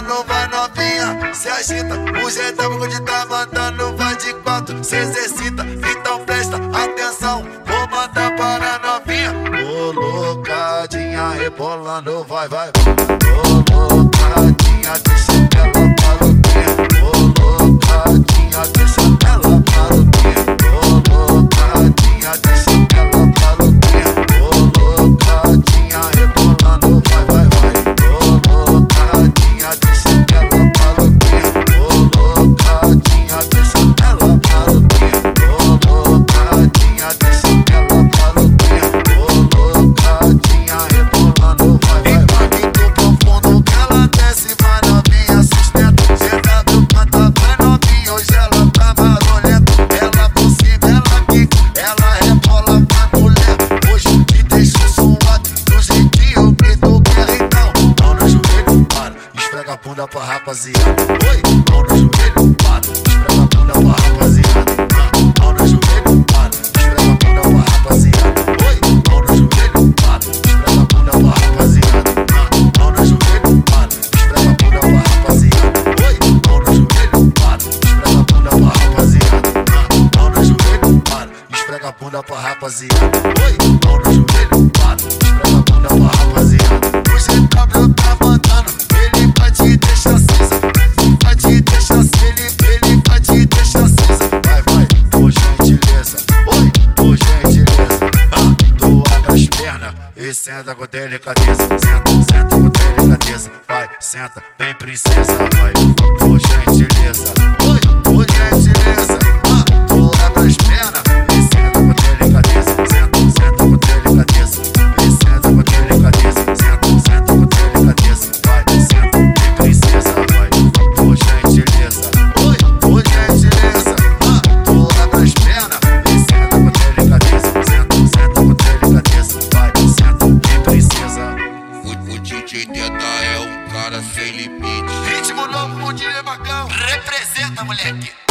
rebolando, vai novinha, se agita. O jeitão que tá mandando vai de quatro, se exercita. Então presta atenção, vou mandar para novinha. Colocadinha, rebolando, vai, vai. Colocadinha, deixa ela maluquinha. Colocadinha, deixa ela maluquinha. Colocadinha, deixa ela maluquinha. Colocadinha, rebolando, vai, vai, vai. Colocadinha, deixa ela maluquinha. Colocadinha, deixa ela maluquinha. Colocadinha, deixa ela maluquinha. Colocadinha, rebolando, vai, vai, vai. Muito profundo que ela desce, vai novinha, sustenta. Chegando, canta, vai novinha, hoje ela tá barulhenta. Ela por cima, ela quica, ela rebola, vai mulher. Hoje te deixo suado, do jeitinho que tu quer. Então, mão no joelho, para, esfrega a bunda pra rapaziada. Oi, mão no joelho, para, esfrega a bunda pra rapaziada. Mão no joelho, para, esfrega a bunda pra rapaziada. Oi, mão no joelho, para, esfrega a bunda pra rapaziada. Mão no joelho, para, esfrega a bunda pra rapaziada. Oi, mão no joelho, para, esfrega a bunda pra rapaziada. Mão no joelho, para, esfrega a bunda pra rapaziada. Oi, mão no joelho, para, esfrega a bunda pra rapaziada. O GW tá mandando, ele vai te deixar acesa. Vai te deixar acesa, ele vai te deixar acesa. Vai, vai, por gentileza. Oi, por gentileza. Tu abre as pernas e senta com delicadeza. Senta, senta com delicadeza. Vai, senta, vem princesa. Vai, por gentileza. Oi, por gentileza. Tu abre as pernas e senta com delicadeza. Senta, senta com delicadeza. E senta com delicadeza. Senta, senta com delicadeza. Vai, senta, vem princesa. Vai, por gentileza. Oi, por gentileza. Tu abre as pernas e senta com delicadeza. Senta, senta com delicadeza. Vai, senta, vem princesa. O DJ Teta é um cara sem limite. Ritmo novo, bom dia, Macão. Representa, moleque.